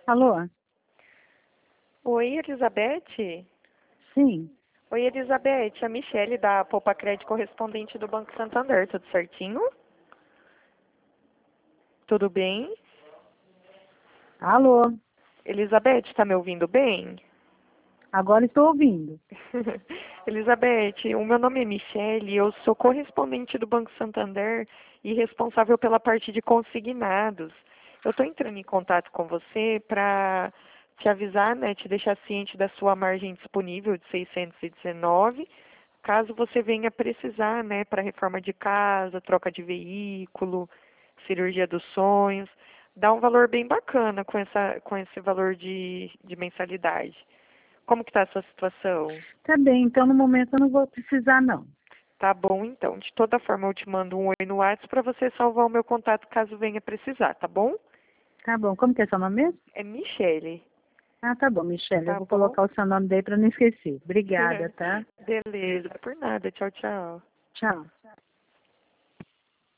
Alô? Oi, Elizabeth? Sim. Oi, Elizabeth. A Michele da Poupa Crédito, correspondente do Banco Santander. Tudo certinho? Tudo bem? Alô? Elizabeth, está me ouvindo bem? Agora estou ouvindo. Elizabeth, o meu nome é Michele, eu sou correspondente do Banco Santander e responsável pela parte de consignados. Eu estou entrando em contato com você para te avisar, né, te deixar ciente da sua margem disponível de 619, caso você venha precisar, né, para reforma de casa, troca de veículo, cirurgia dos sonhos. Dá um valor bem bacana com esse valor de mensalidade. Como que está a sua situação? Tá bem, então no momento eu não vou precisar não. Tá bom, então. De toda forma, eu te mando um oi no WhatsApp para você salvar o meu contato caso venha precisar, tá bom? Tá bom, como que é seu nome mesmo? É Michele, Ah, tá bom, Michelle, eu tá vou bom? colocar o seu nome daí para não esquecer. Obrigada, tá? Beleza, por nada. Tchau, tchau. Tchau.